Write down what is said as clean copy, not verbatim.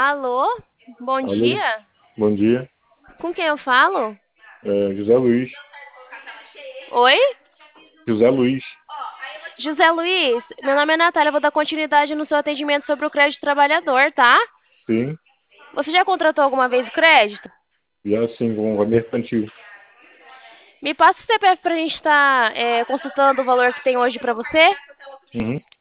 Alô, bom Alô, dia. bom dia. Com quem eu falo? José Luiz. Oi? José Luiz. José Luiz, meu nome é Natália, eu vou dar continuidade no seu atendimento sobre o crédito trabalhador, tá? Sim, Você já contratou alguma vez o crédito? já sim, com a mercantil. Me passa o CPF pra gente estar consultando o valor que tem hoje pra você. Uhum.